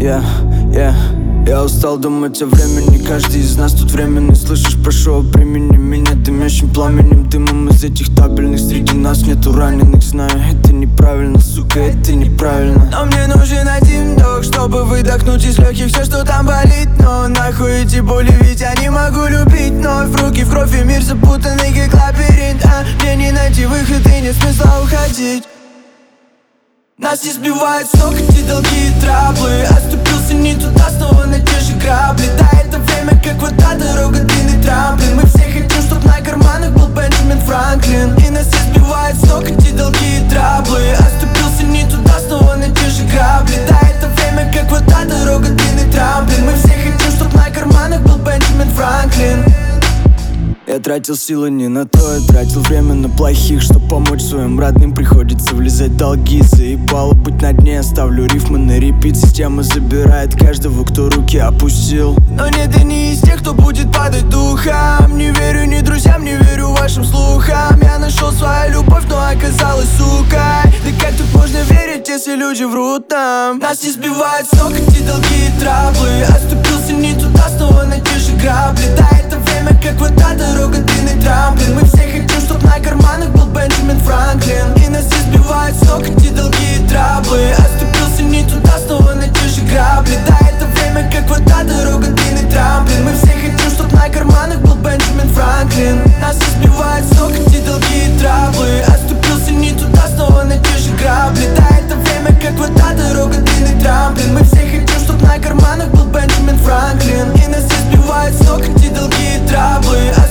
Я устал думать о времени. Каждый из нас тут временный. Слышишь, прошу, примени меня дымящим пламенем, дымом из этих табельных. Среди нас нету раненых. Знаю, это неправильно, сука, это неправильно. Но мне нужен один вдох, чтобы выдохнуть из легких все, что там болит. Но нахуй эти боли, ведь я не могу любить вновь. В руки в кровь и мир запутанный, как лабиринт. Мне не найти выход и нет смысла уходить. Нас не сбивают с ног эти долги и траблы. Оступился не туда, снова на те же грабли. Да, это время как вода, дорога, длинный трамплин. Мы все хотим, чтоб на карманах был Бенджамин Франклин. И нас не сбивают с ног эти долги и траблы. Оступился не туда, снова на те же грабли. Да, это время как вода, дорога, длинный трамплин. Мы все хотим, чтоб на карманах был Бенджамин Франклин. Я тратил силы не на то, я тратил время на плохих. Чтоб помочь своим родным, приходится влезать в долги. Заебало быть на дне, я ставлю рифмы на репит. Система забирает каждого, кто руки опустил. Но нет, я не из тех, кто будет падать духом. Не верю ни друзьям, не верю вашим слухам. Я нашел свою любовь, но оказалась сукой. Да как тут можно верить, если люди врут нам? Нас не сбивают с ног эти долги и траблы. Оступился не туда, снова на те же грабли. Да, это время как вода, дорога, длинный трамплин. Мы все хотим, чтоб на карманах был Бенджамин Франклин. И нас не сбивают с ног эти долги и траблы. Оступился не туда, снова на те же грабли. Да, это время как вода, дорога, длинный трамплин. Мы все хотим, чтоб на карманах был Бенджамин Франклин. Нас не сбивают с ног эти долги и траблы. Оступился не туда, снова на те же грабли. Да, это время как вода, дорога, длинный трамплин. Мы все хотим, чтоб на карманах был Бенджамин Франклин. И нас не сбивают с ног эти долги и траблы.